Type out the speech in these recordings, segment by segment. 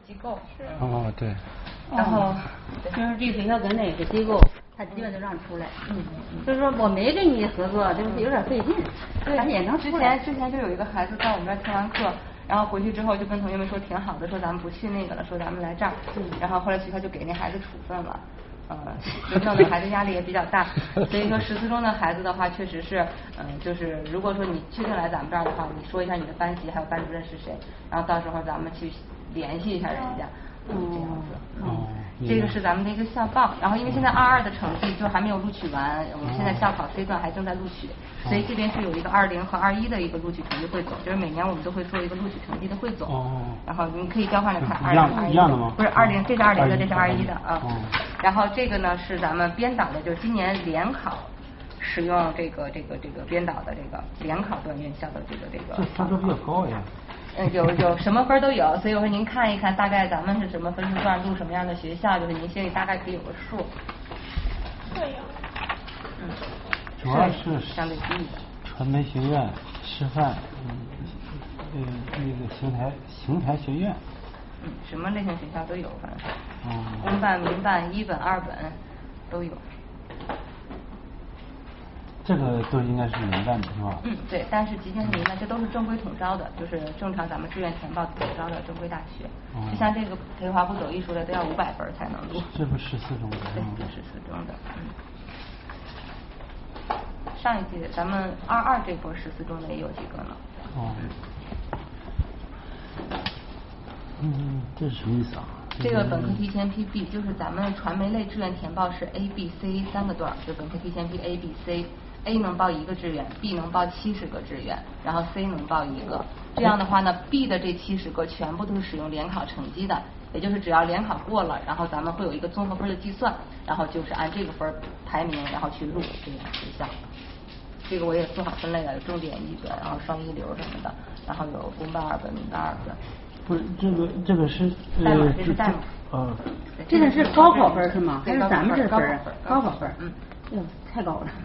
机构。 哦，对。 然后就是这个学校跟哪个机构，他基本都让出来。所以说我没跟你合作，就是有点费劲。咱也能出来。 之前就有一个孩子在我们这儿听完课，然后回去之后就跟同学们说挺好的，说咱们不去那个了，说咱们来这儿。然后后来学校就给那孩子处分了。就弄得孩子压力也比较大，所以说14中的孩子的话，确实是，就是如果说你确定来咱们这儿的话，你说一下你的班级还有班主任是谁，然后到时候咱们去联系一下人家，这样子。这个是咱们的一个校报，然后因为现在22的成绩就还没有录取完，我们现在校考阶段还正在录取，所以这边是有一个20和21的一个录取成绩汇总，就是每年我们都会做一个录取成绩的汇总。然后你可以交换着看20、21的吗？不是20，这是20的，这是21的啊。然后这个呢是咱们编导的，就是今年联考使用这个编导的这个联考段院校的这个。 这分数比较高呀。 有什么分都有，所以我说您看一看，大概咱们是什么分数段录什么样的学校，就是您心里大概可以有个数。 对呀。 主要是相对低的。 传媒学院、师范，那个邢台学院。 什么类型学校都有，反正。公办、民办、一本、二本都有。 这个都应该是民办的是吧？ 对，但是集建是民办，这都是正规统招的，就是正常咱们志愿填报统招的正规大学。就像这个培华不走艺术的都要500分才能录。 这不14中的？ 对，这14中的。上一届咱们22这波14中的也有几个呢。 这是什么意思啊？ 这个本科提前批 B， 就是咱们传媒类志愿填报是 A、B、C 3个段，就本科提前批 A、B、C。A 能报1个志愿 ，B 能报70个志愿，然后 C 能报1个。这样的话呢 ，B 的这70个全部都是使用联考成绩的，也就是只要联考过了，然后咱们会有一个综合分的计算，然后就是按这个分排名，然后去录这个学校。这个我也做好分类了，有重点一本，然后双一流什么的，然后有公办2本、民办2本。 不是这个是代码，这是代码。 这个是高考分是吗？还是咱们这分啊？高考分。太高了。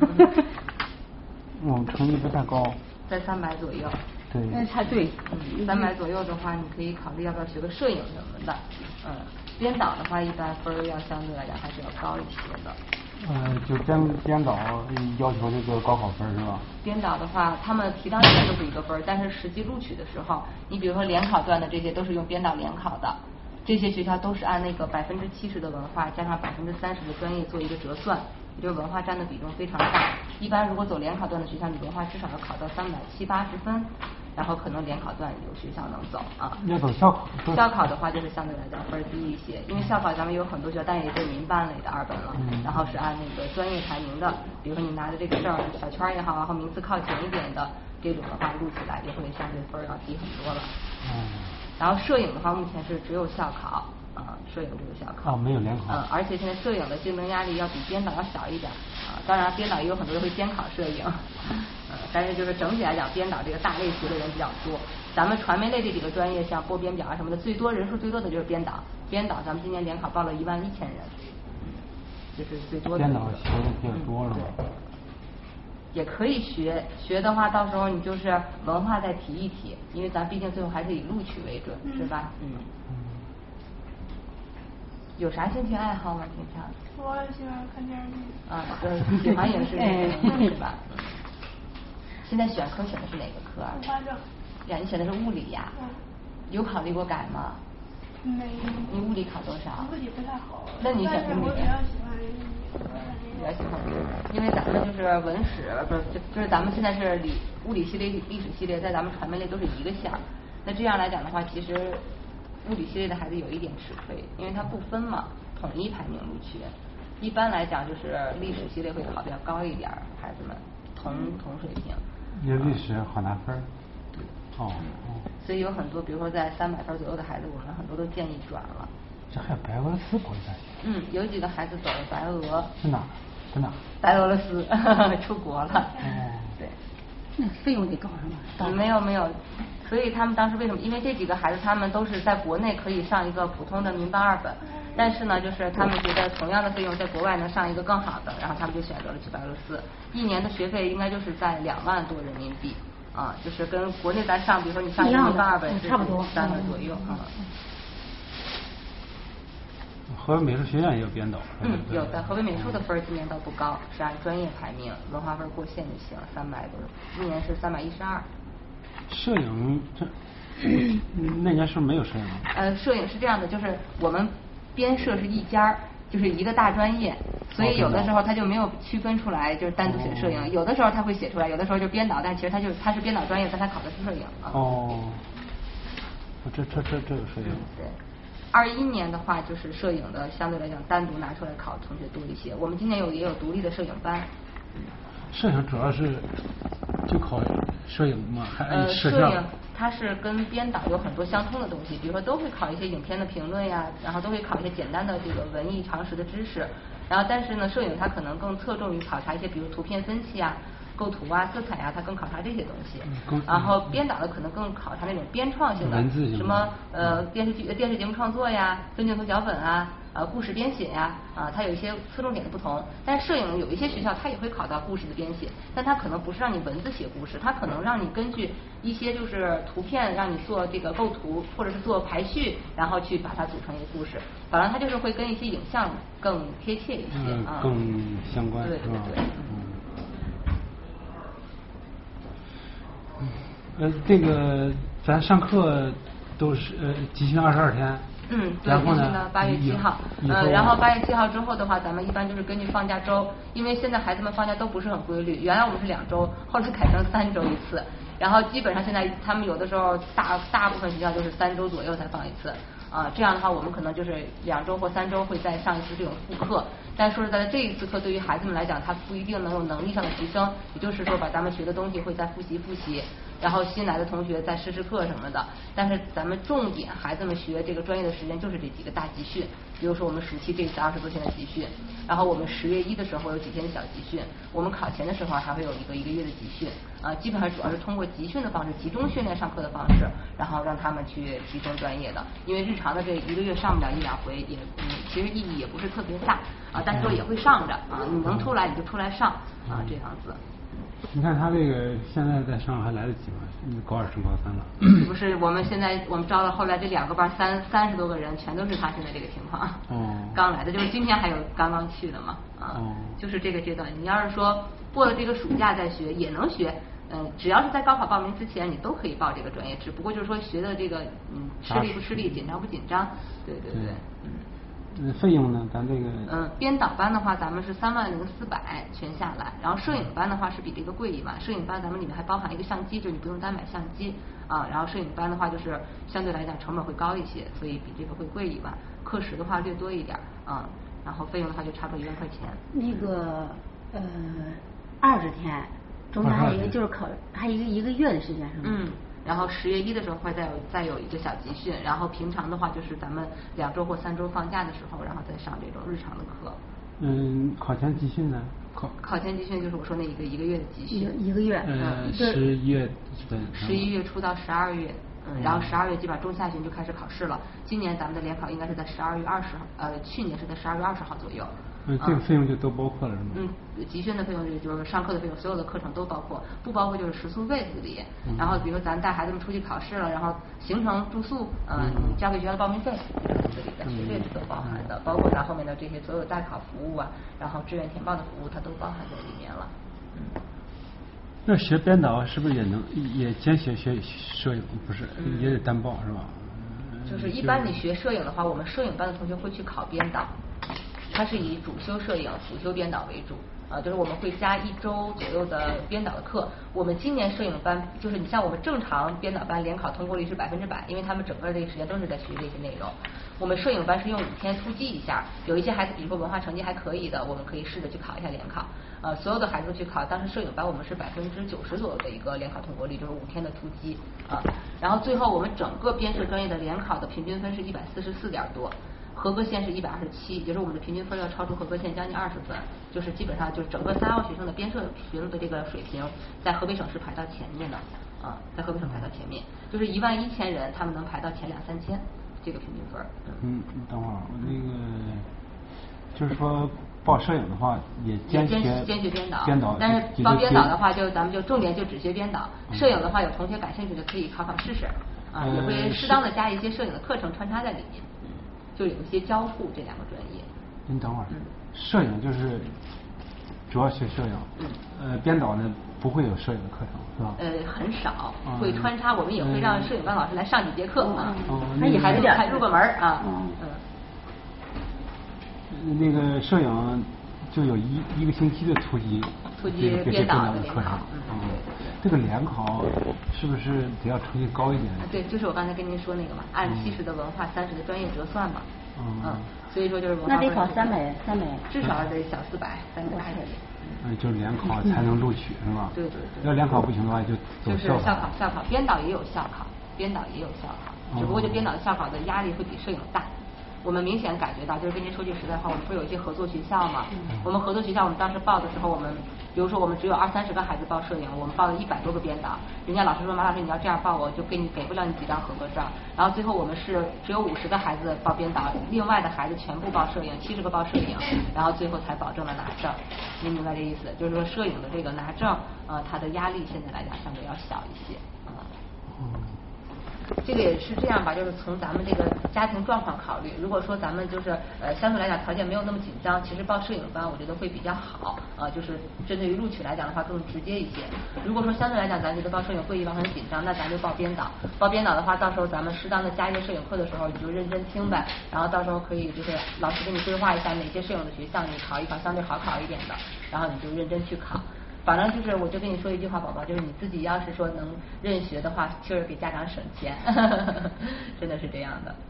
成绩不太高。 在300左右。 对。 才对。 300左右的话，你可以考虑要不要学个摄影什么的。编导的话，一般分要相对来讲还是要高一些的。 就编导要求这个高考分是吧？ 编导的话，他们提档起来都是1个分，但是实际录取的时候，你比如说联考段的这些都是用编导联考的，这些学校都是按那个70%的文化加上30%的专业做一个折算，也就是文化占的比重非常大。一般如果走联考段的学校，你文化至少要考到370、80分，然后可能联考段有学校能走啊。 要走校考。 校考的话就是相对来讲分低一些，因为校考咱们有很多学校，但也是民办类的2本了，然后是按那个专业排名的，比如说你拿着这个证小圈也好，然后名次靠前一点的这种的话，录起来就会相对分要低很多了。然后摄影的话，目前是只有校考。摄影只有校考。 没有联考。 而且现在摄影的竞争压力要比编导要小一点。当然编导也有很多人会监考摄影。但是就是整体来讲，编导这个大类学的人比较多。咱们传媒类这几个专业，像播编表啊什么的，人数最多的就是编导。编导咱们今年联考报了11000人，这是最多的。 编导学的比较多了。 对。也可以学的话，到时候你就是文化再提一提，因为咱毕竟最后还是以录取为准，是吧？有啥兴趣爱好吗？平常？ 我喜欢看电视剧。喜欢影视剧是吧？现在选科选的是哪个科啊？ 文化政。 呀，你选的是物理呀？有考虑过改吗？ 没有。 你物理考多少？ 物理不太好。 那你选物理？ 我比较喜欢英语。 比较喜欢英语，因为咱们就是文史，不是就是咱们现在是物理系列、历史系列，在咱们传媒类都是一个项。那这样来讲的话，其实物理系列的孩子有一点吃亏，因为它不分嘛，统一排名录取。一般来讲，就是历史系列会考比较高一点，孩子们同水平。 因为历史好拿分。 对。 所以有很多，比如说在300分左右的孩子，我们很多都建议转了。 这还有白俄罗斯国家？ 有几个孩子走了白俄。 是哪？ 白俄罗斯出国了。对。 那费用得高上吗？ 没有，所以他们当时为什么？因为这几个孩子他们都是在国内可以上一个普通的民办2本，但是呢，就是他们觉得同样的费用在国外能上一个更好的，然后他们就选择了去白俄罗斯。1年的学费应该就是在2万多人民币啊，就是跟国内咱上，比如说你上一个民办2本是差不多 3万左右啊。 河北美术学院也有编导。 有的。河北美术的分今年倒不高，是按专业排名，文化分过线就行，300多，今年是312。 摄影那年是不是没有摄影？ 摄影是这样的，就是我们编摄是一家，就是一个大专业，所以有的时候他就没有区分出来，就是单独写摄影，有的时候他会写出来，有的时候就编导，但其实他是编导专业，但他考的是摄影。 这有摄影。 对。21年的话，就是摄影的相对来讲单独拿出来考同学多一些。我们今年也有独立的摄影班。 摄影主要是就考摄影吗？ 摄影它是跟编导有很多相通的东西，比如说都会考一些影片的评论呀，然后都会考一些简单的这个文艺常识的知识。然后但是呢，摄影它可能更侧重于考察一些，比如图片分析啊、构图啊、色彩啊，它更考察这些东西。然后编导的可能更考察那种编创性的，什么电视节目创作呀、分镜头脚本啊。故事编写呀，它有一些侧重点的不同。但是摄影有一些学校它也会考到故事的编写，但它可能不是让你文字写故事，它可能让你根据一些就是图片让你做这个构图，或者是做排序，然后去把它组成一个故事。反正它就是会跟一些影像更贴切一些更相关。 对。 这个咱上课都是集训22天。 对，集训到8月7号。然后8月7号之后的话，咱们一般就是根据放假周，因为现在孩子们放假都不是很规律。原来我们是2周，后来改成3周一次。然后基本上现在他们有的时候大部分学校都是3周左右才放一次。这样的话，我们可能就是2周或3周会再上一次这种复课。但说实在的，这一次课对于孩子们来讲，他不一定能有能力上的提升，也就是说把咱们学的东西会再复习，然后新来的同学再试课什么的。但是咱们重点孩子们学这个专业的时间就是这几个大集训，比如说我们暑期这次20多天的集训，然后我们10月1的时候有几天的小集训，我们考前的时候还会有一个月的集训。基本上主要是通过集训的方式，集中训练上课的方式，然后让他们去提升专业的。因为日常的这1个月上不了1-2回，也其实意义也不是特别大但是说也会上着你能出来你就出来上这样子。 你看他这个现在在上还来得及吗？高2升高3了。 不是，我们招了后来这2个班30多个人，全都是他现在这个情况。刚来的，就是今天还有刚刚去的嘛就是这个阶段。你要是说过了这个暑假再学也能学。只要是在高考报名之前，你都可以报这个专业，只不过就是说学的这个吃力不吃力，紧张不紧张。对。 费用呢？咱这个编导班的话，咱们是30400全下来，然后摄影班的话是比这个贵1万。摄影班咱们里面还包含一个相机，就是你不用单买相机然后摄影班的话就是相对来讲成本会高一些，所以比这个会贵1万。课时的话略多一点然后费用的话就差不多1万块钱。 那个20天。中间还有一个就是还有一个月的时间是吗？ 然后10月1的时候会再有一个小集训，然后平常的话就是咱们2周或3周放假的时候，然后再上这种日常的课。 考前集训呢？ 考前集训就是我说那一个月的集训。 一个月。 11月 11月初到12月。然后12月基本上中下旬就开始考试了。今年咱们的联考应该是在12月20号，去年是在12月20号左右。 这个费用就都包括了是吗？ 集训的费用就是上课的费用，所有的课程都包括，不包括就是食宿费自理。然后比如咱带孩子们出去考试了，然后行程住宿，交给学校的报名费，这里的学费是都包含的，包括咱后面的这些所有代考服务然后志愿填报的服务，它都包含在里面了。 那学编导是不是也兼学摄影？不是，也得单报是吧？ 就是一般你学摄影的话，我们摄影班的同学会去考编导。它是以主修摄影、辅修编导为主就是我们会加1周左右的编导的课。我们今年摄影班就是你像我们正常编导班联考通过率是100%，因为他们整个这个时间都是在学这些内容。我们摄影班是用5天突击一下，有一些孩子比如说文化成绩还可以的，我们可以试着去考一下联考。所有的孩子都去考，当时摄影班我们是90%左右的一个联考通过率，就是5天的突击然后最后我们整个编摄专业的联考的平均分是144点多。合格线是127，也就是我们的平均分要超出合格线将近20分，就是基本上就是整个3药学生的编摄学的这个水平，在河北省是排到前面的在河北省排到前面，就是11000人，他们能排到前2-3000这个平均分。 等会儿我那个就是说报摄影的话也兼学编导， 但是报编导的话就咱们就重点就只学编导，摄影的话有同学感兴趣的可以考试试也会适当的加一些摄影的课程穿插在里面。 就有一些交互这2个专业。 您等会儿，摄影就是主要学摄影，编导呢不会有摄影的课程是吧？ 很少，会穿插，我们也会让摄影班老师来上几节课啊， 那也还才入个门啊。 那个摄影就有一个星期的初级编导的课程，这个联考是不是得要成绩高一点？ 对，就是我刚才跟您说那个嘛，按70的文化，30的专业折算嘛。所以说就是文化。 那得考300， 至少得小400，300。 就是联考才能录取是吧？ 对。 要联考不行的话， 就是校考，编导也有校考，只不过就编导的校考的压力会比摄影大。我们明显感觉到，就是跟您说句实在话，我们不是有一些合作学校嘛？我们合作学校，我们当时报的时候，我们比如说我们只有20-30个孩子报摄影，我们报了100多个编导，人家老师说马老师你要这样报，我就给不了你几张合格证。然后最后我们是只有50个孩子报编导，另外的孩子全部报摄影，70个报摄影，然后最后才保证了拿证。您明白这意思？就是说摄影的这个拿证，它的压力现在来讲相对要小一些。这个也是这样吧，就是从咱们这个家庭状况考虑，如果说咱们就是相对来讲条件没有那么紧张，其实报摄影班我觉得会比较好，就是针对于录取来讲的话更直接一些。如果说相对来讲咱觉得报摄影会议很紧张，那咱就报编导。报编导的话，到时候咱们适当的加一个摄影课的时候，你就认真听呗，然后到时候可以就是老师给你规划一下哪些摄影的学校你考一考相对好考一点的，然后你就认真去考。反正就是，我就跟你说一句话，宝宝，就是你自己要是说能认学的话，就是给家长省钱，真的是这样的。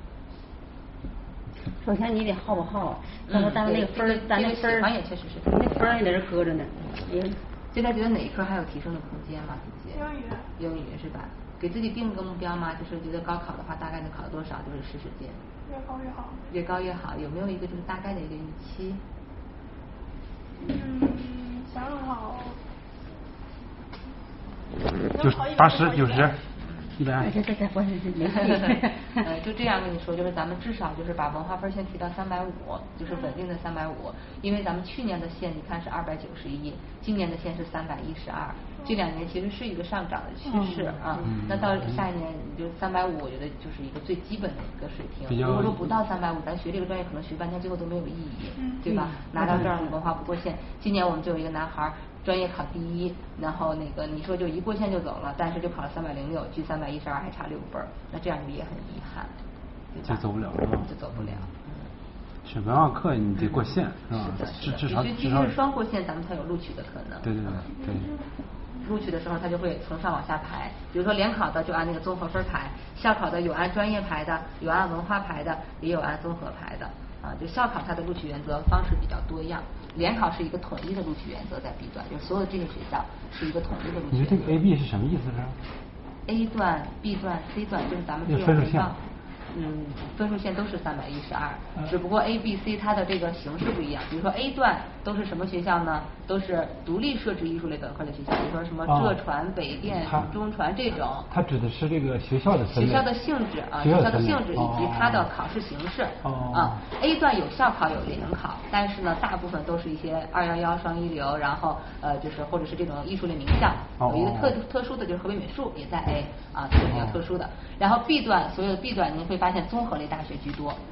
首先你得好不好，咱那个分，咱那分也确实是， 那分也在这搁着呢。 现在觉得哪一科还有提升的空间吗？姐姐， 英语是吧？给自己定个目标吗？就是觉得高考的话，大概能考多少？就是试试劲。 越高越好。 越高越好，有没有一个就是大概的一个预期？ 想好， 就80、90、120。 就这样跟你说，就是咱们至少就是把文化分先提到350，就是稳定的350，因为咱们去年的线你看是291，今年的线是312，这2年其实是一个上涨的趋势啊。那到下一年你就350，我觉得就是一个最基本的一个水平。如果说不到350，咱学这个专业可能学半天最后都没有意义，对吧？拿到证文化不过线。今年我们就有一个男孩专业考第1，然后那个你说就一过线就走了，但是就考了306，距312还差6分，那这样就也很遗憾， 就走不了是吧？ 就走不了。 选文化课你得过线是吧？至少是双过线，咱们才有录取的可能。 对。 录取的时候他就会从上往下排，比如说联考的就按那个综合分排，校考的有按专业排的，有按文化排的，也有按综合排的。就校考它的录取原则方式比较多样，联考是一个统一的录取原则，在 B 段，就是所有这些学校是一个统一的录取原则。 你说这个 A、B 是什么意思呢？ A 段、B 段、C 段就是咱们这个分数线。 分数线都是312，只不过 A、B、C 它的这个形式不一样。比如说 A 段都是什么学校呢？都是独立设置艺术类本科的学校，比如说什么浙传、北电、中传这种。 它指的是这个学校的分类。 学校的性质啊，学校的性质以及它的考试形式。A 段有校考有联考，但是呢，大部分都是一些211双一流，然后就是或者是这种艺术类名校。有一个特殊的就是河北美术也在 A 这个比较特殊的。然后 B 段所有的 B 段您会发现综合类大学居多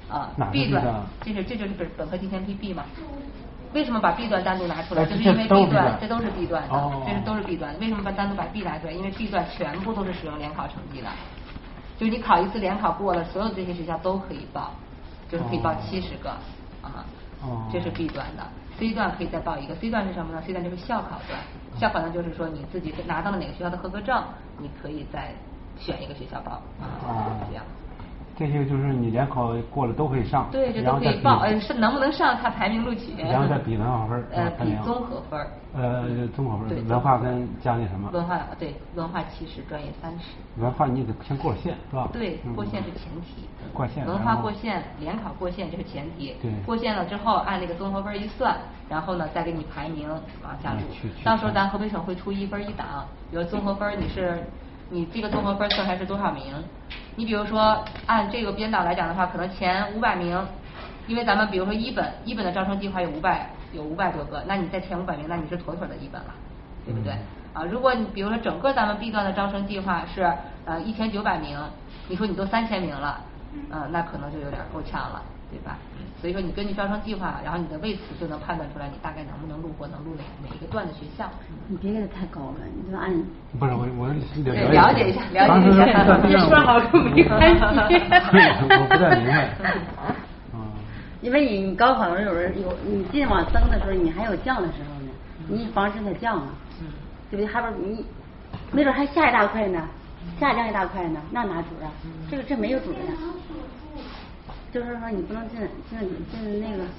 ，B 段这就是本科提前批 B 嘛。为什么把 B 段单独拿出来？就是因为 B 段这都是 B 段的，这都是 B 段的。为什么单独把 B 拿出来？因为 B 段全部都是使用联考成绩的，就是你考一次联考过了，所有这些学校都可以报，就是可以报70个这是 B 段的。C 段可以再报一个 ，C 段是什么呢 ？C 段就是校考段，校考段就是说你自己拿到了哪个学校的合格证，你可以再选一个学校报这样。 这些就是你联考过了都可以上， 对，这都可以报，是能不能上看排名录取。 然后再比文化分， 比综合分。 综合分， 对， 文化跟加那什么。 文化对，文化70，专业30。 文化你得先过线是吧？ 对，过线是前提。 过线。 文化过线，联考过线这是前提。 对。 过线了之后，按那个综合分一算，然后呢再给你排名往下录。到时候咱河北省会出1分1档，比如综合分你这个综合分算出来是多少名？你比如说按这个编导来讲的话，可能前500名，因为咱们比如说一本的招生计划有500多个，那你在前500名，那你是妥妥的一本了，对不对？如果你比如说整个咱们 B 段的招生计划是1900名，你说你都3000名了， 那可能就有点够呛了，对吧？所以说你根据招生计划，然后你的位次就能判断出来你大概能不能录或能录哪一个段的学校。 你别给他太高了，你就按不是我了解一下，了解一下， 你说好跟没关系。 我不太明白。 因为你高考有你尽往增的时候，你还有降的时候呢，你防止它降啊，对不对？还不你没准还下一大块呢，下降一大块呢，那哪主任？这没有主任。就是说你不能进那个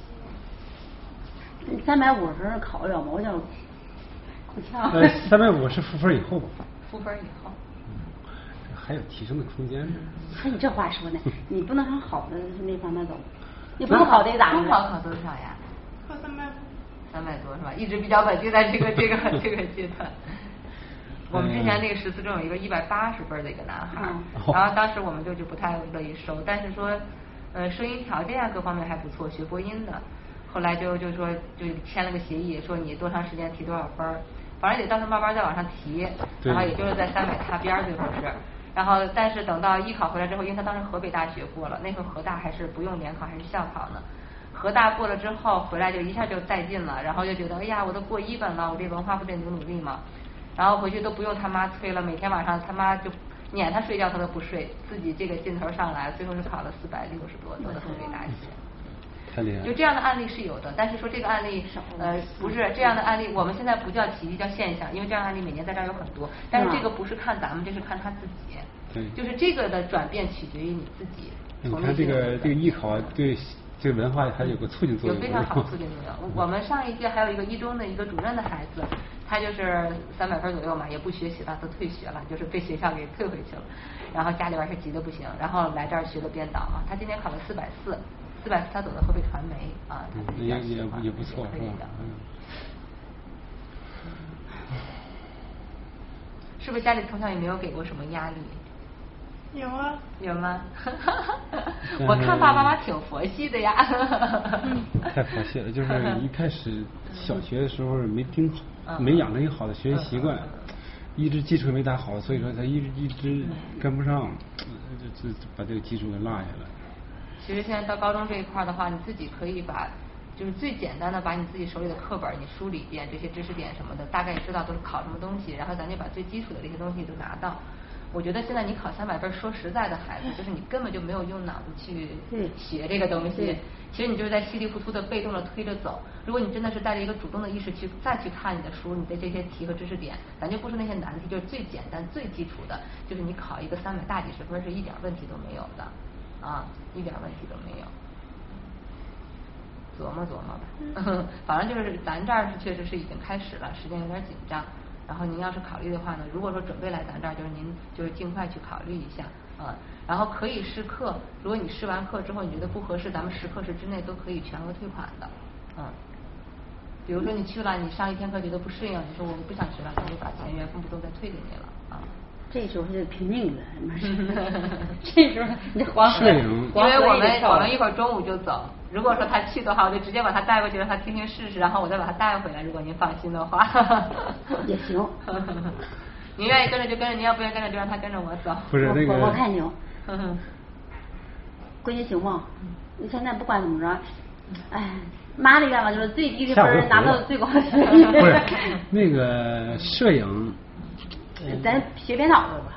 350考不了吗？我叫够呛。 350是赋分以后吧？ 赋分以后。 还有提升的空间。 看你这话说的，你不能往好的那方面走。你不好的咋？ 中考考多少呀？ 考350。 300多是吧？一直比较稳定在这个阶段。我们之前那个14中有一个180分的一个男孩，然后当时我们就不太乐意收，但是说声音条件啊各方面还不错，学播音的。后来就说就签了个协议，说你多长时间提多少分，反正得到时候慢慢再往上提，然后也就是在300踏边最后是。然后但是等到艺考回来之后，因为他当时河北大学过了，那时候河大还是不用联考，还是校考呢。河大过了之后回来就一下就带劲了，然后就觉得哎呀我都过1本了，我这文化不得努力嘛。然后回去都不用他妈催了，每天晚上他妈就撵他睡觉他都不睡，自己这个劲头上来，最后是考了460多，得了河北大学。 太厉害了。 就这样的案例是有的，但是说这个案例不是这样的案例，我们现在不叫奇迹，叫现象，因为这样的案例每年在这儿有很多，但是这个不是看咱们，这是看他自己。 对。 就是这个的转变取决于你自己。 你看这个艺考对这个文化还有个促进作用。 有非常好的促进作用。我们上一届还有一个一中的一个主任的孩子，他就是300分左右嘛，也不学习了，都退学了，就是被学校给退回去了。然后家里边是急得不行，然后来这儿学的编导嘛，他今年考了440他走的河北传媒啊， 也不错， 可以的。是不是家里从小也没有给过什么压力？ 有啊。 有吗？我看爸爸妈妈挺佛系的呀。 太佛系了，就是一开始小学的时候没听好，没养成一个好的学习习惯，一直基础没打好，所以说他一直跟不上，就把这个基础给落下来。 其实现在到高中这一块的话，你自己可以就是最简单的把你自己手里的课本你梳理一遍，这些知识点什么的大概也知道都是考什么东西，然后咱就把最基础的这些东西都拿到。我觉得现在你考300分，说实在的孩子，就是你根本就没有用脑子去学这个东西，其实你就是在稀里糊涂的被动的推着走。如果你真的是带着一个主动的意识再去看你的书，你的这些题和知识点，咱就不是那些难题，就是最简单最基础的，就是你考一个300大几十分是一点问题都没有的啊，一点问题都没有。琢磨吧，反正就是咱这儿确实是已经开始了，时间有点紧张。然后您要是考虑的话呢，如果说准备来咱这儿，就是您就是尽快去考虑一下，然后可以试课，如果你试完课之后你觉得不合适，咱们10课时之内都可以全额退款的，比如说你去了，你上1天课觉得不适应，你说我不想学了，咱就把钱原封不动再退给你了啊。 这时候就拼命了，这时候你黄河， 因为我们一会儿中午就走。如果说他去的话，我就直接把他带过去，让他听听试试，然后我再把他带回来。如果您放心的话， 也行。 您愿意跟着就跟着，您要不愿意跟着就让他跟着我走。 不是那个， 我看牛。闺女行吗？你现在不管怎么着，哎，妈的愿望就是最低的分拿到最高的学历。 不是那个摄影。 咱学编导的吧，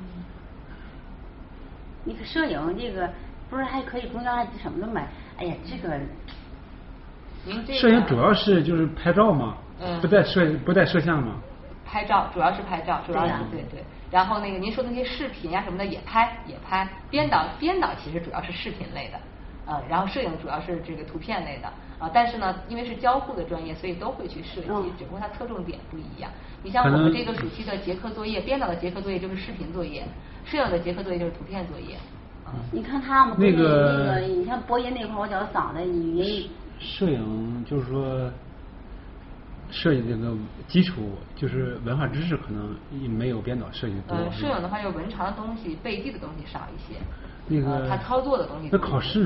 那个摄影这个不是还可以中间还什么的买？哎呀，这个， 摄影主要是就是拍照嘛，不带摄像嘛。 拍照主要是拍照，主要是对。然后那个您说的那些视频呀什么的也拍，编导其实主要是视频类的，然后摄影主要是这个图片类的。但是呢，因为是交互的专业，所以都会去设计，只不过它侧重点不一样。你像我们这个暑期的结课作业，编导的结课作业就是视频作业，摄影的结课作业就是图片作业。 你看他们那个，你像播音那块，我觉得嗓子语音。 摄影就是说，摄影这个基础就是文化知识可能没有编导设计多。 摄影的话，就是文长的东西、背记的东西少一些。 那个他操作的东西。 那考试呢？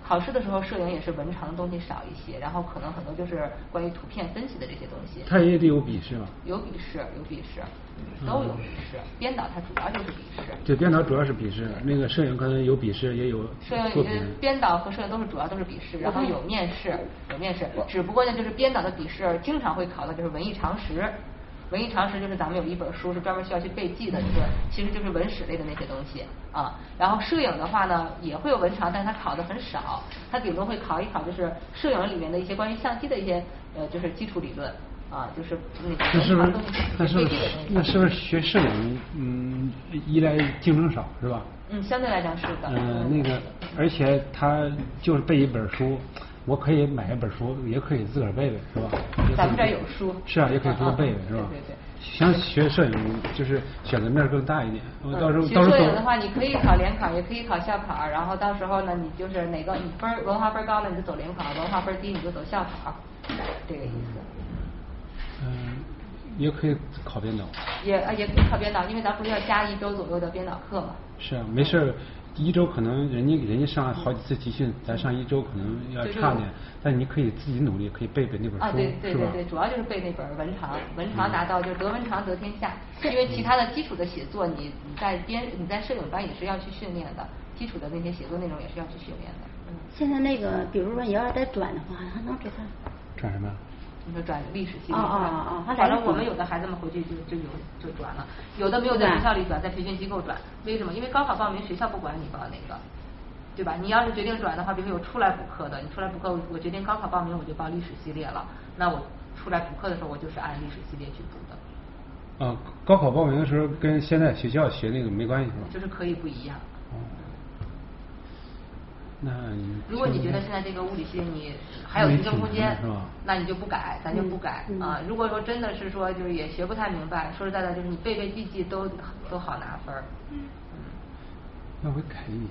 考试的时候摄影也是文长的东西少一些，然后可能很多就是关于图片分析的这些东西。 它也得有笔试吧？ 有笔试，都有笔试。编导它主要就是笔试。 对，编导主要是笔试，那个摄影可能有笔试也有作品。 编导和摄影主要都是笔试，然后有面试，只不过呢就是编导的笔试经常会考的就是文艺常识。文艺常识就是咱们有一本书是专门需要去背记的，其实就是文史类的那些东西啊。然后摄影的话呢也会有文长，但是它考的很少，它顶多会考一考就是摄影里面的一些关于相机的一些就是基础理论啊，就是那个文长东西背记的东西。 那是不是学摄影依赖竞争少是吧？ 相对来讲是的。 那个而且他就是背一本书。我可以买一本书，也可以自个儿背背，是吧？ 咱们这儿有书。 是啊，也可以多背背，是吧？ 对。 想学摄影，就是选择面更大一点。到时候学摄影的话，你可以考联考，也可以考校考，然后到时候呢，你就是哪个你文化分高了，你就走联考；文化分低，你就走校考，这个意思。 也可以考编导。 也可以考编导，因为咱不是要加1周左右的编导课嘛。 是啊，没事。1周可能人家上好几次集训，咱上1周可能要差点，但你可以自己努力，可以背那本书， 对，主要就是背那本文长拿到就是得文长得天下，因为其他的基础的写作你在摄影班也是要去训练的，基础的那些写作内容也是要去训练的。 现在那个比如说你要是再转的话，还能给他转什么？ 你说转历史系列反正我们有的孩子们回去就转了，有的没有在学校里转，在培训机构转。为什么？因为高考报名学校不管你报哪个，对吧？你要是决定转的话，比如说有出来补课的，你出来补课，我决定高考报名我就报历史系列了，那我出来补课的时候，我就是按历史系列去补的。 高考报名的时候跟现在学校学那个没关系是吧？ 就是可以不一样。 如果你觉得现在这个物理系你还有提升空间，那你就不改，咱就不改啊。如果说真的是说就是也学不太明白，说实在的，就是你背背记记都好拿分。 要不改也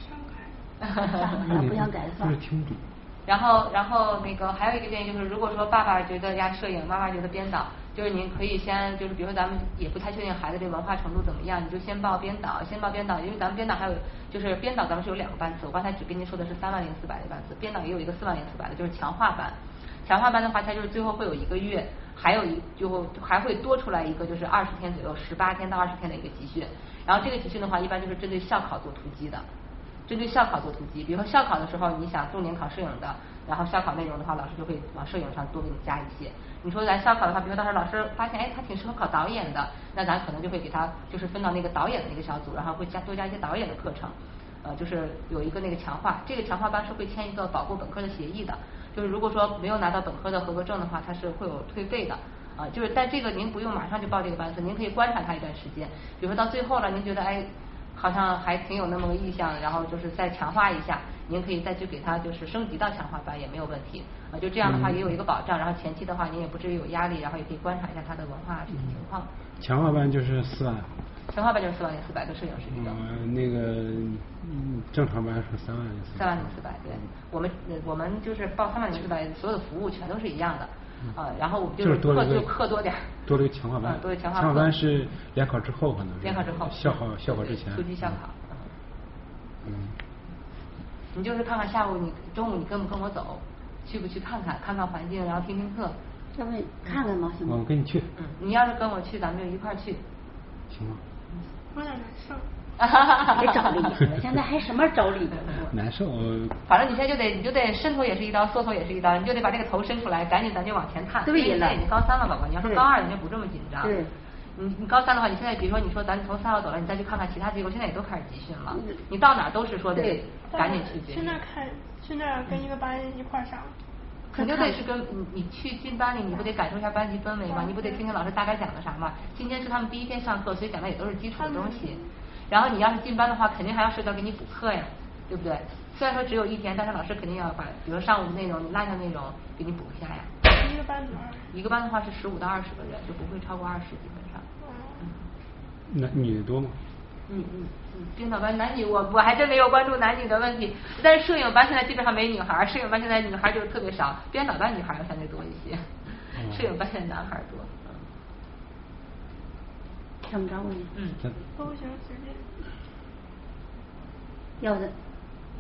行。不想改的算了。听不懂。 然后那个还有一个建议就是，如果说爸爸觉得呀摄影，妈妈觉得编导，就是您可以先就是比如说咱们也不太确定孩子这文化程度怎么样，你就先报编导，因为咱们编导还有就是编导咱们是有2个班次，我刚才只跟您说的是30400的班次，编导也有一个40400的，就是强化班。强化班的话，它就是最后会有1个月，还会多出来一个就是20天左右，18天到20天的一个集训。然后这个集训的话，一般就是针对校考做突击的。针对校考做突击，比如说校考的时候，你想重点考摄影的，然后校考内容的话，老师就会往摄影上多给你加一些。你说咱校考的话，比如说到时候老师发现，他挺适合考导演的，那咱可能就会给他就是分到那个导演的那个小组，然后会多加一些导演的课程，就是有一个那个强化，这个强化班是会签一个保护本科的协议的，就是如果说没有拿到本科的合格证的话，它是会有退费的。就是但这个您不用马上就报这个班次，您可以观察它一段时间，比如说到最后了，您觉得好像还挺有那么个意向，然后就是再强化一下，您可以再去给他就是升级到强化班也没有问题就这样的话也有一个保障，然后前期的话您也不至于有压力，然后也可以观察一下他的文化具体情况。 强化班就是4万。 强化班就是40400跟摄影是一个。 那个正常班是30400。 30400，对，我们就是报30400，所有的服务全都是一样的。然后我们就是课多点， 多了一个强化班， 多了强化班是联考之后可能是。 联考之后。 校考之前。 突击校考。你就是看看下午中午你跟不跟我走，去不去看看环境，然后听课。 要不看看吗？行吗？ 我跟你去。 你要是跟我去，咱们就一块去。 行吗？ 有点难受。 别找理由，现在还什么找理由？ 难受。 反正你现在就得伸头也是一刀，缩头也是一刀，你就得把这个头伸出来，赶紧咱就往前探。 对了。 你高3了，宝宝，你要说高2你就不这么紧张。 对。 你高3的话，你现在比如说你说咱从3号走了，你再去看看其他机构，现在也都开始集训了。你到哪都是说得赶紧去集训。 去那儿跟一个班一块上。 肯定得是跟你去进班里，你不得感受一下班级氛围吗？你不得听听老师大概讲的啥吗？今天是他们第1天上课，所以讲的也都是基础的东西。然后你要是进班的话，肯定还要涉及到给你补课呀，对不对？虽然说只有1天，但是老师肯定要把，比如上午的内容、你落下内容给你补一下呀。 一个班多少人？ 一个班的话是15到20个人，就不会超过20，基本上。 那女的多吗？ 编导班男女我还真没有关注男女的问题，但是摄影班现在基本上没女孩，摄影班现在女孩就特别少，编导班女孩相对多一些，摄影班现在男孩多。 怎么着你？ 都行，随便。 要的。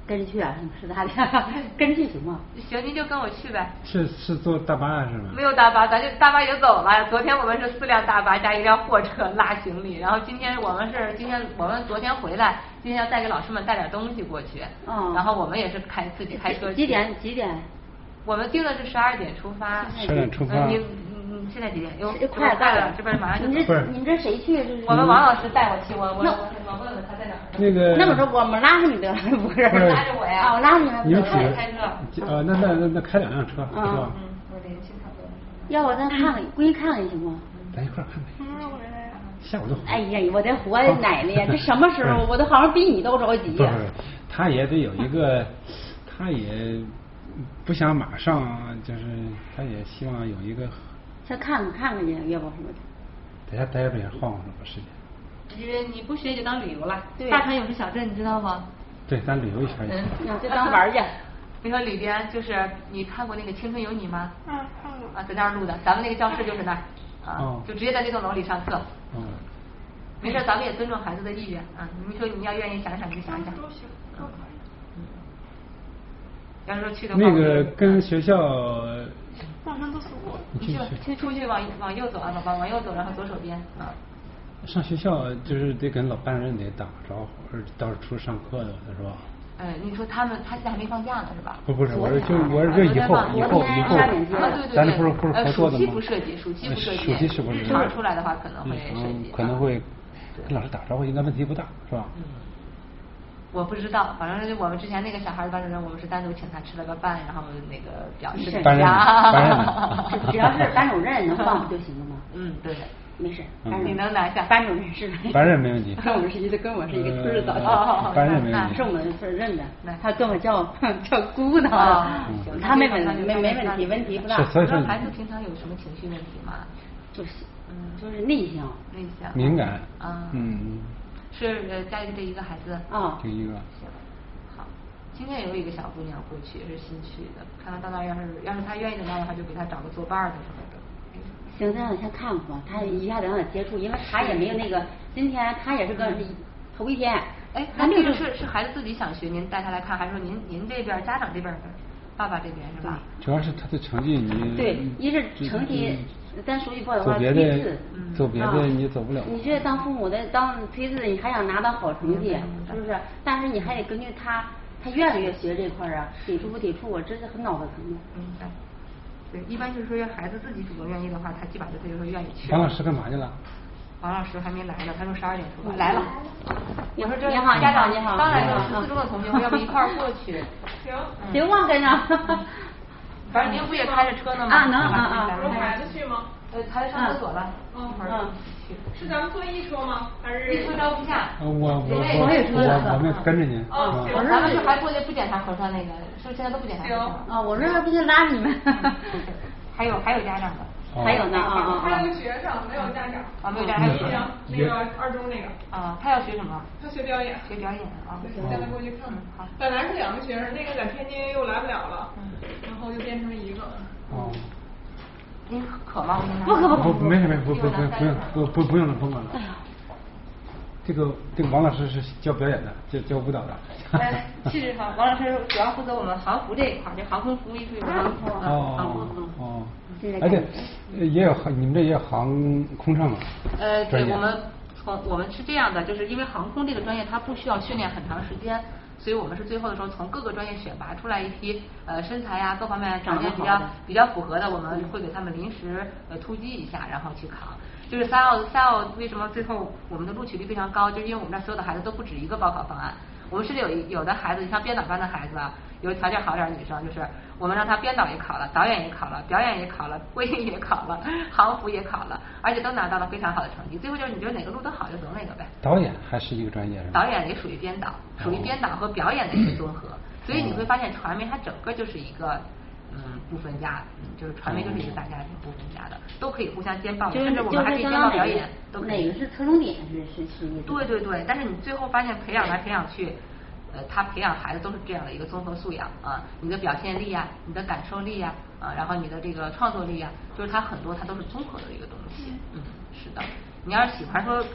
跟着去啊，是咋的？跟着去行吗？ 行，您就跟我去呗。 是坐大巴是吗？ 没有大巴，咱就大巴也走了。昨天我们是4辆大巴加1辆货车拉行李，然后今天我们昨天回来，今天要再给老师们带点东西过去。然后我们也是自己开车。 几点？ 我们定的是12点出发。 12点出发。 你现在几点？ 快了，这边马上就。 你这谁去？ 我们王老师带我去，我问问他在哪儿。 那个。 那么说我们拉着你得了，不是？ 拉着我呀。 我拉着你还不他也开车。 那开2辆车是吧？ 我联系他。 要我咱看看，闺女看看行吗？ 咱一块看呗。 什么时候回来呀？ 下午就回来。 哎呀，我的活奶奶呀，这什么时候？我都好像比你都着急呀。 不是，他也得有一个，他也不想马上，就是他也希望有一个。 先看看去，要不什么的。 在家待着也晃晃这个时间。 因为你不学就当旅游了。 对。 大潭有是小镇，你知道吗？ 对，咱旅游一圈去。 就当玩去。 你说里边就是你看过那个《青春有你》吗？ 看过。 在那儿录的，咱们那个教室就是那儿。就直接在那栋楼里上课。没事，咱们也尊重孩子的意愿啊。你说你要愿意想想，你就想想。 都行，都可以。 要是说去的话。 那个跟学校。 网上都是我。 你出去往右走啊，往右走，然后左手边啊。 上学校就是得跟老班主任得打招呼，到时候出上课的是吧？ 你说他现在还没放假呢是吧？ 不是，我是以后，咱这不是合作的吗？ 暑期不涉及，暑期是不是？ 长出来的话可能会涉及。 可能会跟老师打招呼，应该问题不大，是吧？ 我不知道，反正我们之前那个小孩的班主任，我们是单独请他吃了个饭，然后那个表示班主任，只要是班主任能放就行了吗？ 对。 没事， 你能拿下。 班主任是。 班主任没问题。 跟我们是跟我是一个村儿的。 班主任没问题。 是我们村认的，他跟我叫姑呢。他没问题，问题不大。 所以说孩子平常有什么情绪问题吗？ 就是内向。 敏感。 是家里这一个孩子。 就一个。 行，好。今天有一个小姑娘过去，也是新去的，看到那要是她愿意的话，就给她找个作伴的什么的。 行，咱俩先看看吧。他一下子让他接触，因为他也没有那个，今天他也是个头一天。 那这个是孩子自己想学，您带他来看，还是说您这边家长这边爸爸这边是吧？ 主要是他的成绩你。 对，一是成绩，咱说句不好的话， 走别的你走不了。 你这当父母的当推子，你还想拿到好成绩，是不是？但是你还得根据他愿不愿意学这块啊，抵触不抵触，这是很脑子疼的。 对，一般就是说要孩子自己主动愿意的话，他基本上他就说愿意去。 王老师干嘛去了？ 王老师还没来呢，他说12点出发。来了。我说这你好， 家长你好。 刚来的14中的同学，要不一块儿过去？ 行吗？跟着。 反正您不也开着车呢吗？ 能有孩子去吗？ 孩子上厕所了。 是咱们坐一车吗？还是一车招不下？ 我们跟着您。 咱们还不检查核酸那个，是不是现在都不检查？ 行。我这不就拉着你们。 还有家长的。 还有呢还有个学生，没有家长。 没有家长。 那个2中那个。 他要学什么？ 他学表演。 学表演啊。 现在过去看看。 好。 本来是2个学生，那个在天津又来不了了，然后就变成1个。 您渴吗？ 不渴。 没事，不用了。哎呀。这个王老师是教表演的，教舞蹈的。 是哈，王老师主要负责我们航服这一块，就航空服务艺术有航空。对，你们这也有航空上吗？ 对，我们是这样的，就是因为航空这个专业它不需要训练很长时间，所以我们是最后的时候从各个专业选拔出来一批身材呀各方面条件比较符合的，我们会给他们临时突击一下，然后去考。就是三奥为什么最后我们的录取率非常高，就是因为我们这所有的孩子都不止一个报考方案。我们甚至有的孩子，像编导班的孩子啊，有条件好点的女生，就是我们让她编导也考了，导演也考了，表演也考了，播音也考了，航服也考了，而且都拿到了非常好的成绩。最后就是你觉得哪个录得好就走哪个呗。 导演还是一个专业是吧？ 导演也属于编导，属于编导和表演的一个综合。所以你会发现传媒它整个就是一个不分家，就是传媒就是一个大家庭不分家的，都可以互相兼报，甚至我们还可以兼报表演，都可以。 哪个是侧重点是对，但是你最后发现培养来培养去，他培养孩子都是这样的一个综合素养啊，你的表现力呀，你的感受力呀，然后你的这个创作力呀，就是他很多他都是综合的一个东西。是的，你要是喜欢说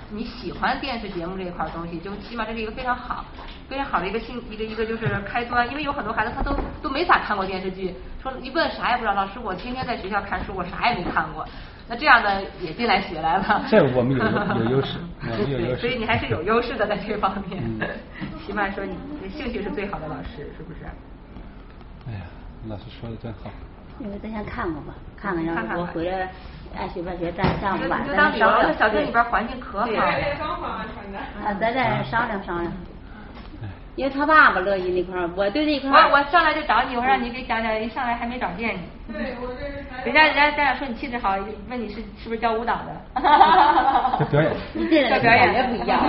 你喜欢电视节目这一块东西，就起码这是一个非常好的一个就是开端。因为有很多孩子他都没咋看过电视剧，说一问啥也不知道，老师我天天在学校看书，我啥也没看过。那这样的也进来学来了。 这我们有优势， 对，所以你还是有优势的在这方面。起码说你兴趣是最好的老师，是不是？ 哎呀，老师说的真好。 因为咱先看看吧，看看，然后我回来爱学不学，咱上午晚就当旅游了，小镇里边环境可好了。 咱再商量商量。因为他爸爸乐意那块儿，我对那块儿。 我上来就找你，我让你给讲讲，一上来还没找见你。 对，我这是。 人家家长说你气质好，问你是不是教舞蹈的？ 这表演。 你这人表演也不一样。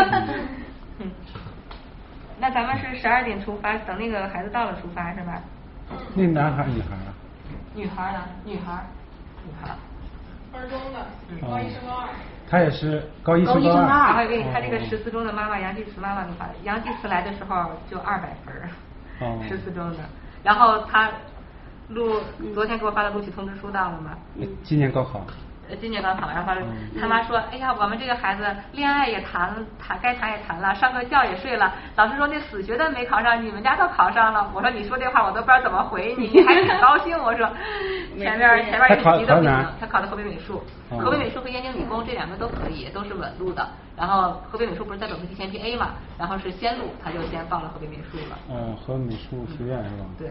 那咱们是12点出发，等那个孩子到了出发是吧？ 那男孩女孩啊？ 女孩啊，女孩。 二中的，高一升高二。 他也是高一升高二。 然后给他这个14中的妈妈杨继慈妈妈给发的，杨继慈来的时候就200分，14中的。然后他昨天给我发的录取通知书到了吗？ 今年高考。 今年高考，然后他妈说，哎呀，我们这个孩子恋爱也该谈也谈了，上课觉也睡了，老师说那死学的没考上，你们家都考上了。我说你说这话我都不知道怎么回你，还挺高兴。我说前面一个急的不行，他考的河北美术，河北美术和燕京理工这2个都可以，都是稳录的。然后河北美术不是在本科提前批 A 嘛，然后是先录，他就先报了河北美术了。 河北美术学院是吧？ 对。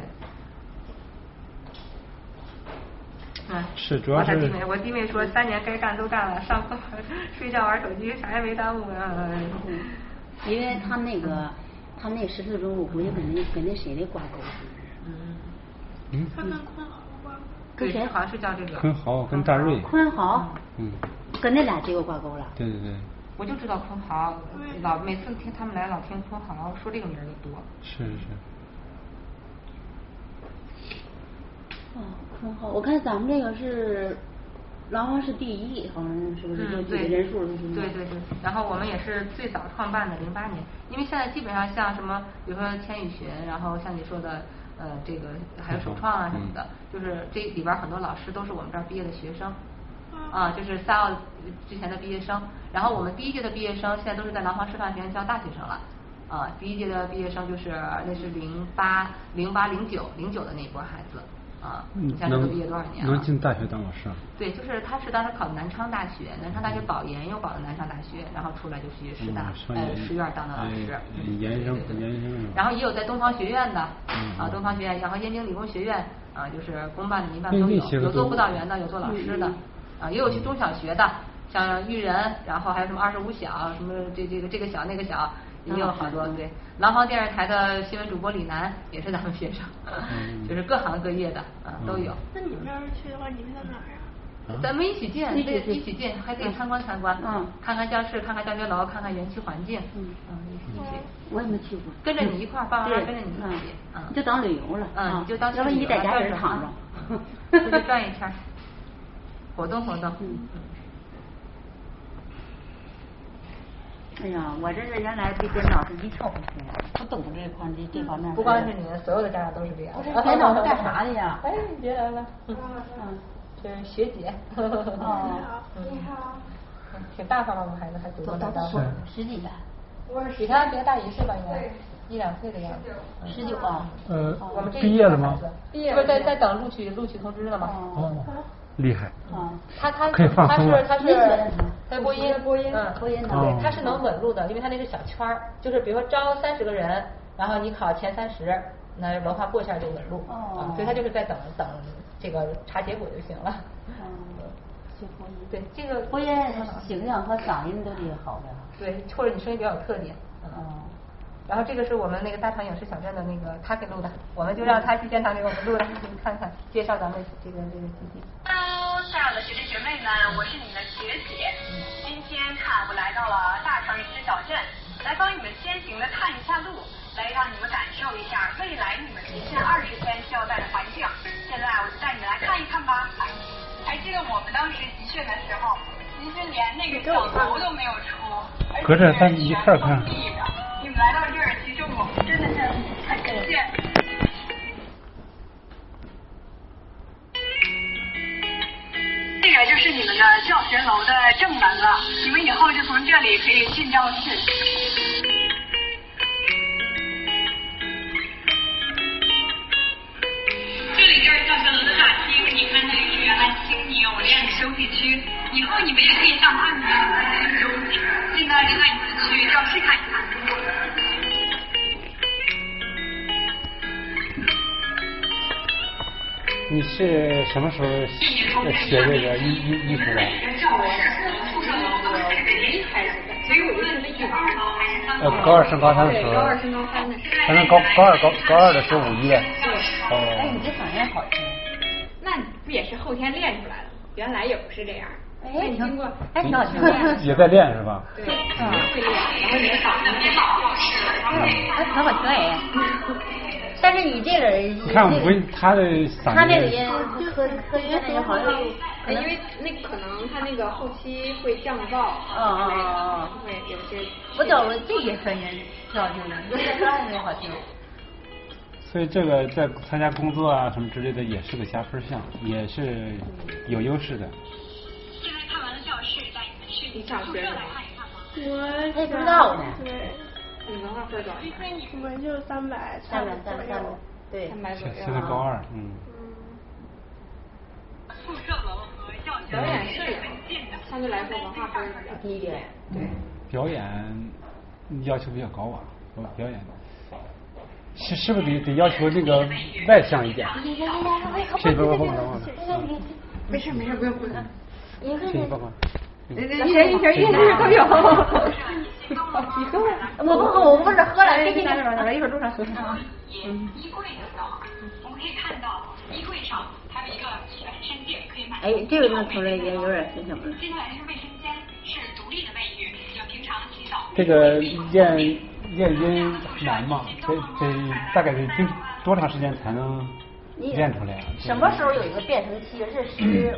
是主要是我弟妹说3年该干都干了，上课睡觉玩手机啥也没耽误啊。 因为他那14中我估计跟那谁的挂钩。 他跟坤豪挂钩。 跟谁？好像是叫这个。 坤豪跟大瑞。 坤豪。跟那俩结果挂钩了。 对。 我就知道坤豪，每次听他们来老听坤豪说这个名儿的多。 是。 坤豪，我看咱们这个是廊坊市第1，好像是不是？ 对， 人数对。然后我们也是最早创办的08年，因为现在基本上像什么，比如说千与群，然后像你说的这个还有首创啊什么的，就是这里边很多老师都是我们这儿毕业的学生。就是3奥之前的毕业生，然后我们第1届的毕业生现在都是在廊坊师范学院教大学生了。第1届的毕业生就是那是08、09的那一波孩子。你像这都毕业多少年了？ 能进大学当老师啊？ 对，就是他是当时考的南昌大学，南昌大学保研又保的南昌大学，然后出来就去师院当的老师。 研生。 然后也有在东方学院的，东方学院，然后燕京理工学院，就是公办的民办都有，有做辅导员的，有做老师的，也有去中小学的，像育人，然后还有什么25小，什么这个小那个小。也有好多。对，廊坊电视台的新闻主播李楠也是咱们学生，就是各行各业的都有。 那你们要是去的话，你们在哪儿呀？ 咱们一起进，还可以参观，看看教室，看看教学楼，看看园区环境。一起。 我也没去过。 跟着你一块儿，爸爸妈妈跟着你一起。 你就当旅游了。 你就当。 要不你在家人躺着。 出去转一圈，活动。 哎呀，我这是原来对电脑是一窍不通，不懂这方面。 不光是你，所有的家长都是这样。 电脑是干啥的呀？ 哎，你别来了。这是学姐。 你好。 挺大方的，我们孩子还读过大学。 10几呗。 比他大1岁吧，应该1、2岁的样子。 19啊。 我们这毕业了吗？ 毕业，不是在等录取通知了吗？ 厉害。 他可以放松了。 他是播音。对，他是能稳录的，因为他那是小圈儿，就是比如说招30个人，然后你考前30，那文化过一下就稳录。所以他就是在等这个查结果就行了。 学播音。 对，这个播音形象和嗓音都得好的。 对，或者你声音比较有特点。然后这个是我们那个大唐影视小镇的那个他给录的，我们就让他去现场给我们录的，你看看介绍咱们这个基地。 Hello，亲爱的学弟学妹们，我是你们的学姐。今天看我来到了大唐影视小镇，来帮你们先行的探一下路，来让你们感受一下未来你们提前20天需要在的环境。现在我就带你们来看一看吧。还记得我们当时集训的时候，其实连那个小头都没有出， 隔着咱们一块看。 你们来到这儿，其实我们真的是很感谢。这个就就是你们的教学楼的正门了，你们以后就从这里可以进教室。这里就是教学楼的大厅，你看这里是原来青泥偶练的休息区，以后你们也可以像他们一样在这里休息。现在就带你们去教室看一看。 你是什么时候学这个艺术的？高二升高三的时候。 高二升高三的时候。 反正高二的时候5月。 哦。哎，你这嗓音好听。 那不也是后天练出来的？原来也不是这样。哎，你听过？ 哎，挺好听。 也在练是吧？ 对，会练。然后你的嗓子变好。 哎，很好听哎。但是你这个人， 你看我他的嗓音， 他那个音和乐那个好像， 因为那可能他那个后期会降噪，会有些。 我找了这些声音挺好听的，这还没好听。 所以这个在参加工作啊什么之类的也是个加分项，也是有优势的。 现在看完了教室，带你们去你想学什么？ 我也不知道呢。 对。你文化分多少？ 我们就300， 对 ，300左右。 现在高2， 宿舍楼和教学表演摄影相对来说文化分比较低一点。对。 表演要求比较高啊，表演是不是得要求那个外向一点？这不， 没事，不用。 这一包。 一人都有。 我不是喝了，一会儿路上喝。 衣柜的时候，我们可以看到衣柜上还有一个全身镜，可以买。 哎，这个呢，同类也有点是什么了？ 接下来是卫生间，是独立的卫浴，就平常洗澡。 这个练音难吗？这大概得多长时间才能练出来啊？ 什么时候有一个变声期？是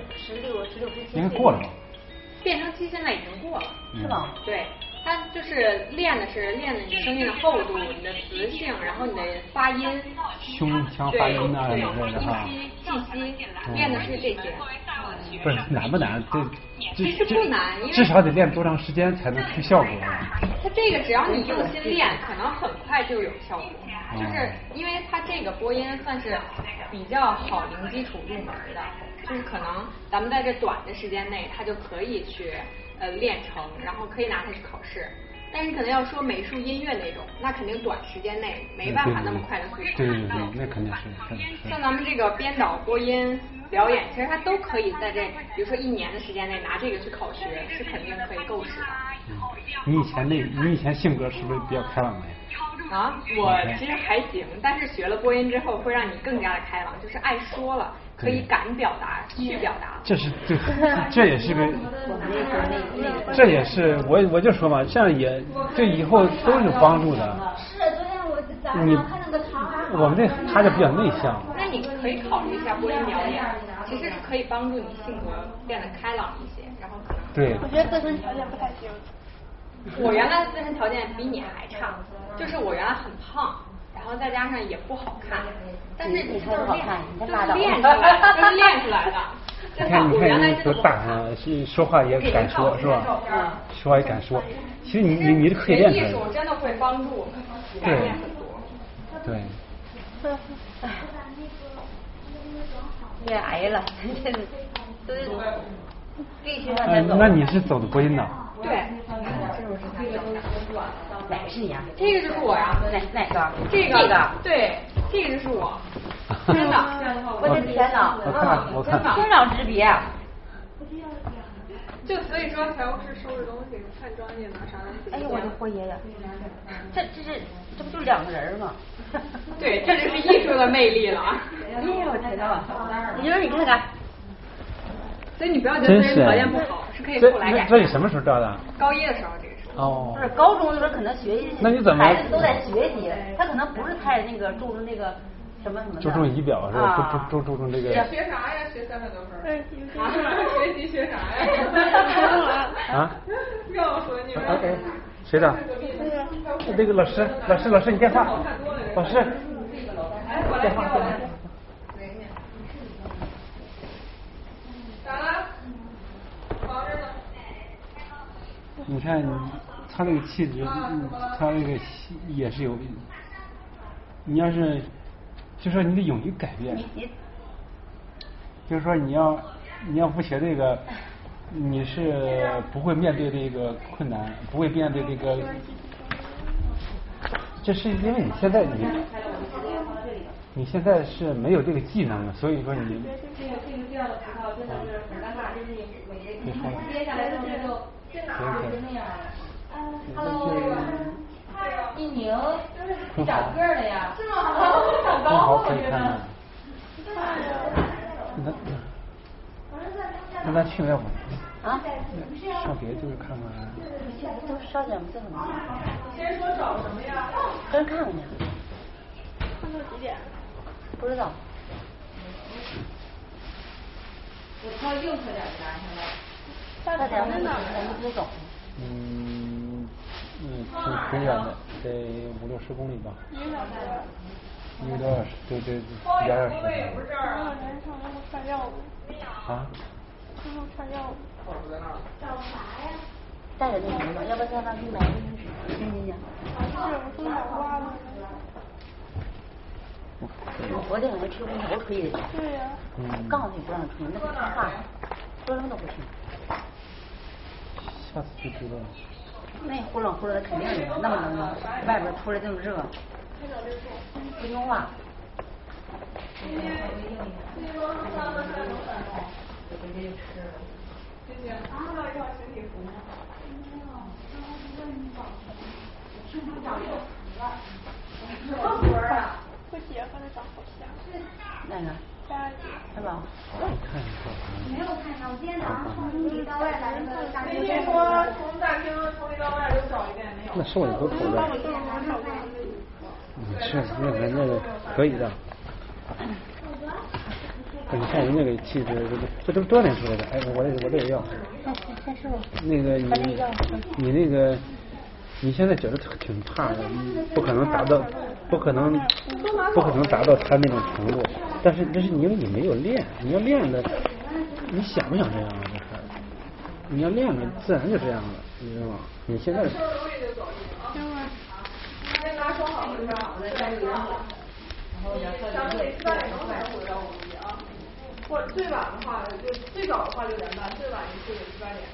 16、17？ 应该过了吧？ 变声期现在已经过了， 是吗？ 对，它就是练的你声音的厚度、你的磁性，然后你的发音、 胸腔发音啊之类的哈。 音息，练的是这些。 不是难不难？ 其实不难，因为至少得练多长时间才能出效果啊？ 它这个只要你用心练，可能很快就有效果。就是因为它这个播音算是比较好零基础入门的。就是可能咱们在这短的时间内，他就可以去练成，然后可以拿它去考试。但是可能要说美术音乐那种，那肯定短时间内没办法那么快的速成。 对，那肯定是。 像咱们这个编导、播音、表演，其实它都可以在这，比如说1年的时间内拿这个去考学，是肯定可以够使的。 你以前性格是不是比较开朗的呀？ 啊，我其实还行，但是学了播音之后，会让你更加的开朗，就是爱说了。可以敢表达，去表达。这也是个，这也是我就说嘛，这样也对以后都有帮助的。 是，昨天我看那个我们他就比较内向。 那你可以考虑一下播音表演，其实是可以帮助你性格变得开朗一些，然后可能。 对。 我觉得自身条件不太行。 我原来的自身条件比你还差，就是我原来很胖。然后再加上也不好看，但是你都是练出来的。 你看你多大啊？说话也敢说，是吧？说话也敢说。其实你可以练出来。 艺术真的会帮助改变很多。 对。 也挨了，都必须让他走。 那你是走的播音的？ 对。 哪个是你啊？ 这个就是我呀。 哪个？ 这个。对，这个就是我。真的。 我的天哪！ 我看。 天壤之别。 就所以说财务室收拾东西，看庄稼拿啥东西。 哎呦，我的活爷爷！这不就2个人吗？ 对，这就是艺术的魅力了。 哎呦，我天哪！你说你看看。 所以你不要觉得自身条件不好，是可以后来改善。 这你什么时候知道的？ 高1的时候，这个时候。 哦。 不是高中的时候可能学习， 那你怎么孩子都在学习，他可能不是太注重那个什么。 注重仪表是吧？注重这个。 学啥呀？学300多分。学习学啥呀？ 啊？ 告诉你们。 谁的？那个老师，你电话。老师。电话。 咋了？ 看他那个气质，他那个也是有。你要是，就说你得勇于改变。就是说你要不学这个，你是不会面对这个困难，不会面对这个。这是因为你现在是没有这个技能的，所以说你。这样的葡萄真的是很尴尬，就是你接下来就那样了。Hello， 一鸣就是长个了呀，是吗？长高了，我觉得。那咱去没有？啊？上别就是看看。都烧点这个。先说找什么呀？跟看看去。看到几点？不知道。我靠右侧点儿现在。大点在哪儿？我们不走。挺远的，得5-60公里吧。1个小时。1个多小时，对对对。2个小时。不是这儿啊。人上那个穿药物。啊？最后穿药物。找啥呀？带着那什么，要不再让你买卫生纸，行不行？是，我说买瓜了。我这两个吹空调吹的。对呀。告诉你不让吹，那不听话，说什么都不听。下次就知道了。那忽冷忽热的肯定的，那么冷，外边出来这么热，不听话。今天说上个事儿都很好，就直接就吃了。谢谢。看到一套形体服吗？没有，刚刚是问你找什么？听他讲有词了。什么词啊？会写和那长好像。那个。家里。是吧？看一下。没有看上，我今天早上从里到外把那个大厅。那天说从大厅从里到外都找一遍没有。那是我都瞅着。是那个可以的。你看人家给气质，这都多年出来的。哎，我这个要。先说。那个你那个，你现在觉得挺怕的，不可能达到他那种程度。但是这是因为你没有练，你要练的，你想不想这样啊？这事儿，你要练了，自然就这样了，你知道吗？你现在。收拾东西就走一个啊。先拿收好是吧？对。咱们得7、8点钟才能回到我们家啊。或者最晚的话，就最早的话6点半，最晚一次就7、8点。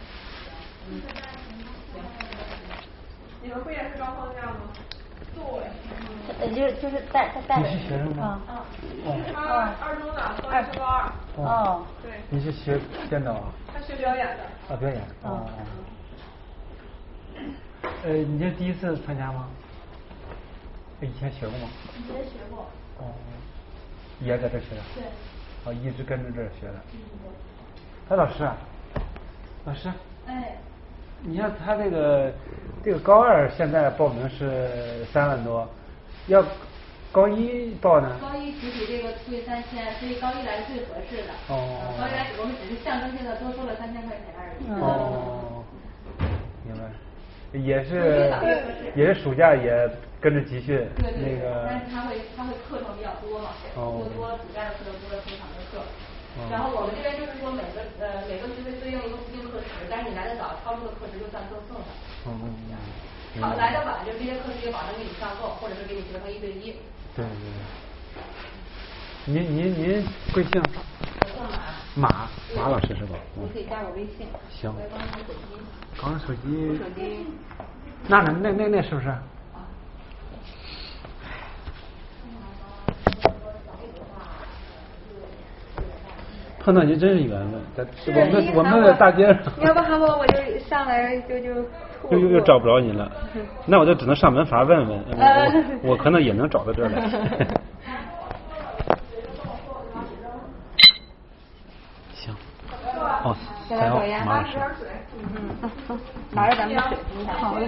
你们会也是招放假吗？对。就是带你是学生吗？他2中的，高1升高2。哦。对。你是学编导啊？他学表演的。啊，表演。哦。你这第一次参加吗？以前学过吗？以前学过。哦。也在这学的。对。哦，一直跟着这学的。他老师啊，老师。哎。你像他这个高2现在报名是3万多，要高1报呢？高1只比这个除以3000，所以高1来是最合适的。哦。高1来我们只是象征性的多收了3000块钱而已。哦。明白。也是暑假也跟着集训。对对。那个。但是他会课程比较多嘛？哦。多暑假的课程多了平常的课。然后我们这边就是说每个学位对应一个固定课时，但是你来的早，超出的课时就算赠送的。来的晚就这些课时也保证给你上够，或者是给你学成1对1。对对对。您贵姓？我姓马。马老师是吧？你可以加我微信。行。我刚手机。刚手机。手机。那是不是？碰到你真是缘分，我们在大街上。要不喊我就上来又找不着你了，那我就只能上门阀问问，我可能也能找到这儿来。行。哦，还有马老师。拿着咱们的水瓶来。好嘞。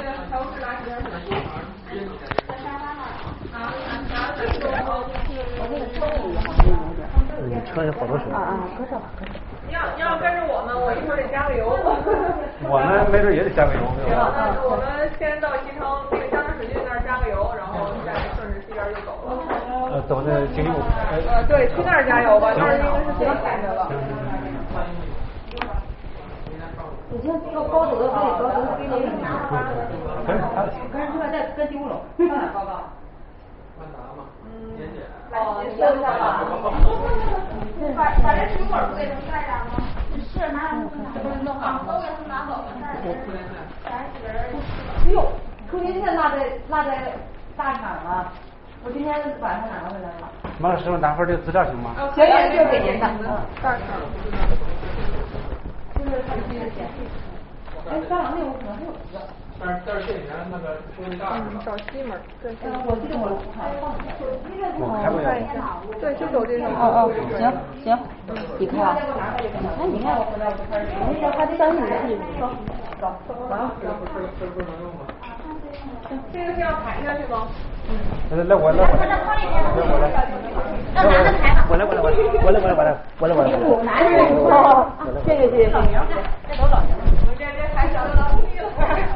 你车有好多水。搁这吧。你要跟着我们，我一会儿得加个油。我们没准也得加个油。我们先到西城那个江南水郡那儿加个油，然后再顺着西边就走了。走那经路。对，去那儿加油吧，那儿应该是最开的了。 首先高德飞那个跟这边再跟丢了，上哪报告？万达嘛，哦，你要一下吧。把这水果不给他们带上吗？是拿不是弄好，都给他们拿走了。哎呦，扣您现在落在大厂了，我今天晚上拿回来了。 马老师，我拿份这个资料行吗？ 行，就是给您的。大厂。就是他自己的钱。哎，商场那屋可能还有一个。 但是这几年那个收益大是吧？ 找西门，对， 我记得我放的。 我开过呀。 对，就走这个。 行，你看啊，你看我回来我就开始，我说还得等你去，走，完了。 这不是能用吗？ 这个是要排下去吗？ 来我来。 要拿着抬吧。 我来。 拿着。谢谢。这都老年了。 我这还小的老虎屁了。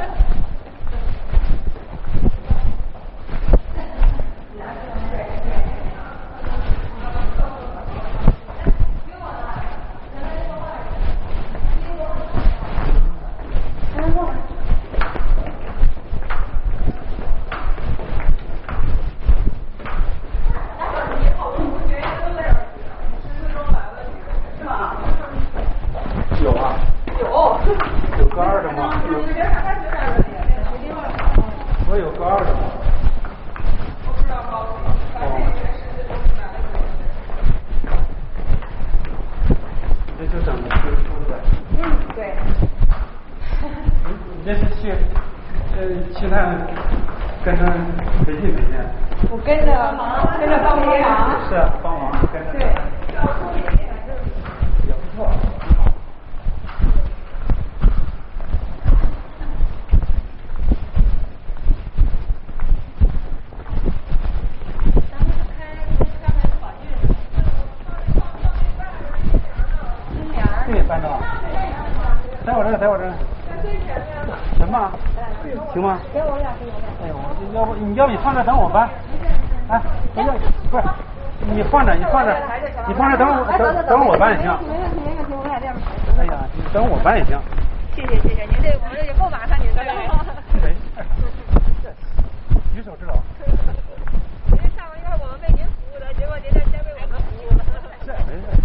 有啊。有高二的吗？我有高二的吗？那就等着推出呗。 对。 你这是去那跟他培训。 我跟着帮忙。 是啊，帮忙跟着。 对。 也不错。对，班长，在我这儿。行吧？行吗？ 给我俩。 哎呦，要不你放这等我搬？哎，不是，你放着等我搬也行。 没问题，我俩这样。 哎呀，你等我搬也行。 谢谢，您这我们这也够麻烦您的了。 没事，举手之劳。 您上回要是我们为您服务的，结果您这先为我们服务了。 是没事。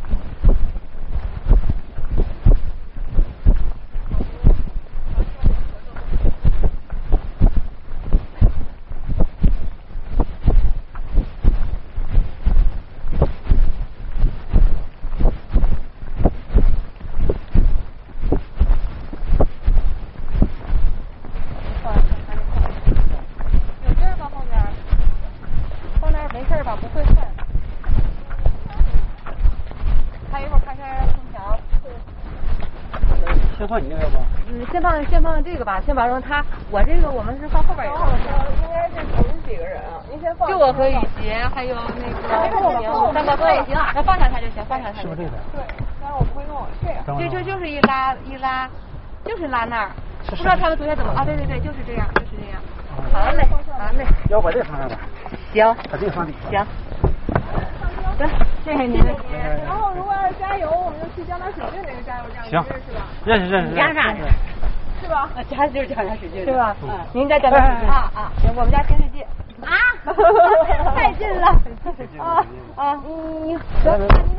先放你那个吧。 先放这个吧，先保证它。我这个我们是放后边一个。 应该是我们几个人啊？您先放。 就我和雨杰，还有那个三宝哥也行，那放上它就行，放上它。 是不是这个？ 对，但是我不会弄这样。 就是一拉，就是拉那儿。不知道他们昨天怎么啊？对，就是这样。好嘞。 要把这个放上吧。 行。 把这个放里。 行。对，谢谢您。 然后如果要是加油，我们就去江南水郡那个加油站， 行， 是吧？ 认识。 加上是吧？ 加就是江南水郡， 是吧？ 您在江南水郡啊？行，我们家新世界啊，太近了啊！你得